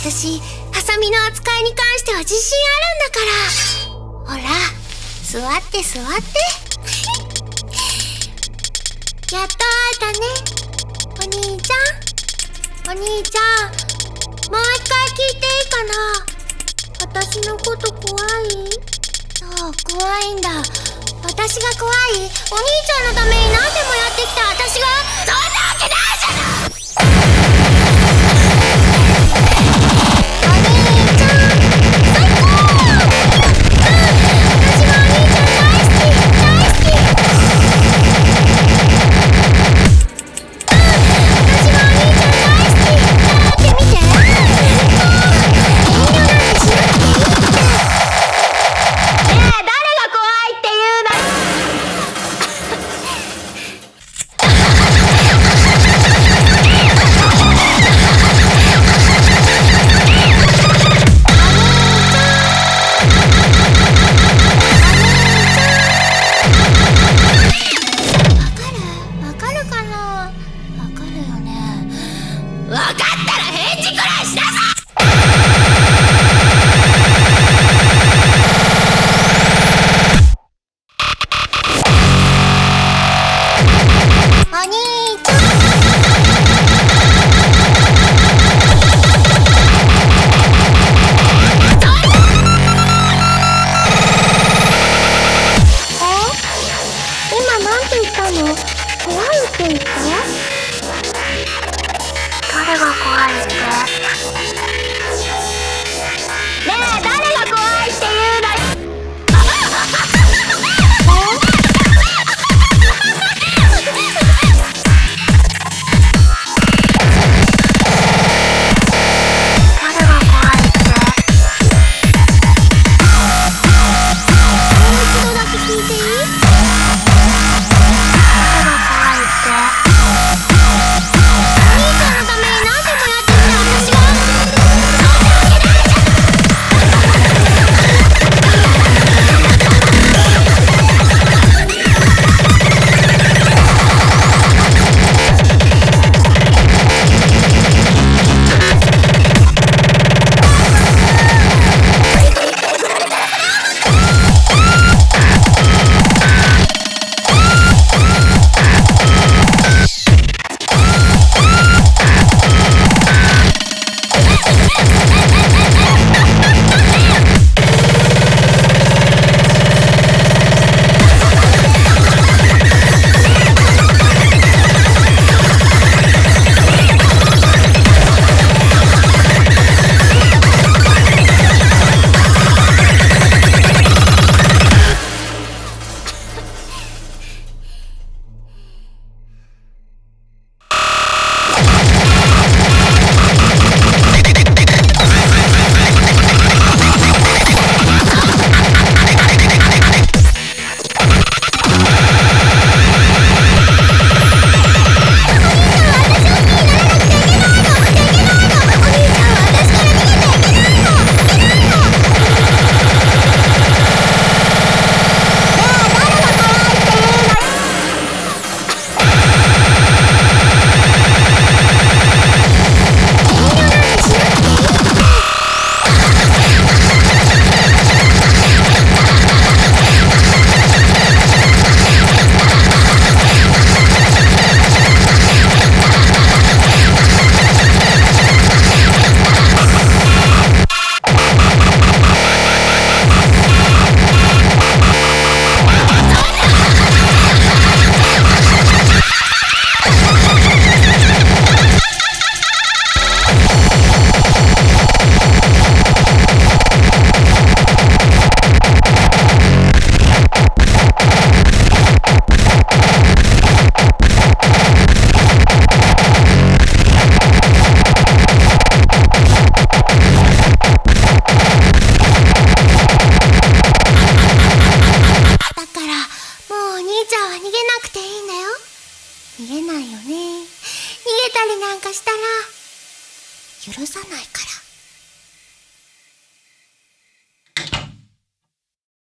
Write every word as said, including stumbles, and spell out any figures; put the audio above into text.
私、ハサミの扱いに関しては自信あるんだから。ほら、座って座ってやっと会えたね、お兄ちゃん。お兄ちゃん、もう一回聞いていいかな。私のこと怖い？そう、怖いんだ。私が怖い？お兄ちゃんのために何でもやってきた私が。そんなわけないじゃない。お兄ちゃん最高。私もお兄ちゃん大好き大好き。私もお兄ちゃん大好き。だって見て、遠慮なんてしなくていいって。ねえ、誰が怖いって言うの。わかるかな。わかるよね。わかったら返事くらいしなさい。お兄ちゃん。え？今なんて言ったの？怖いって言った？誰が怖いって？ねえ、誰が怖いって言うの？逃げないよね。逃げたりなんかしたら許さないから。